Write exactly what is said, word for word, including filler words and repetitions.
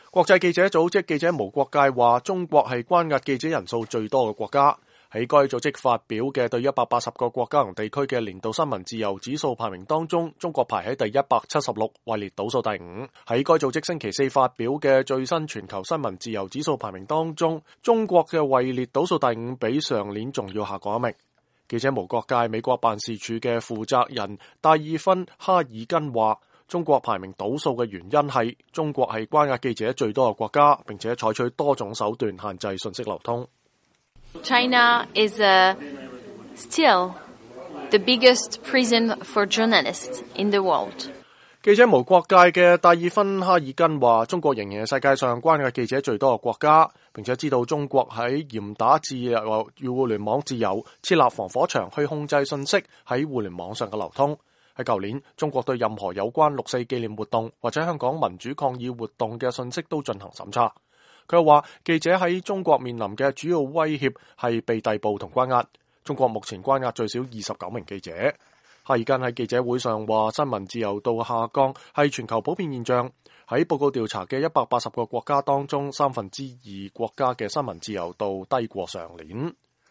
國際記者組織記者無國界話，中國係關押記者人數最多嘅國家。喺該組織發表嘅對一百八十個國家同地區嘅年度新聞自由指數排名當中，中國排喺第一百七十六，位列倒數第五。喺該組織星期四發表嘅最新全球新聞自由指數排名當中，中國嘅位列倒數第五，比上年仲要下降一名。記者無國界美國辦事處嘅負責人戴爾芬哈爾根話，中國排名倒數嘅原因係中國係關押記者最多嘅國家，並且採取多種手段限制信息流通。 China is uh, still the biggest prison for journalists in the world. 記者無國界嘅戴爾芬哈爾根話，中國仍然係世界上關押記者最多嘅國家，並且知道中國喺嚴打自由與互聯網自由，設立防火牆去控制信息喺互聯網上嘅流通。喺舊年，中國對任何有關六四紀念活動或者香港民主抗議活動嘅信息都進行審查。佢又話，記者喺中國面臨嘅主要威脅係被逮捕同關押。中國目前關押最少二十九名記者。哈爾根喺記者會上話，新聞自由度下降係全球普遍現象。喺報告調查嘅一百八十個國家當中，三分之二國家嘅新聞自由度低過上年。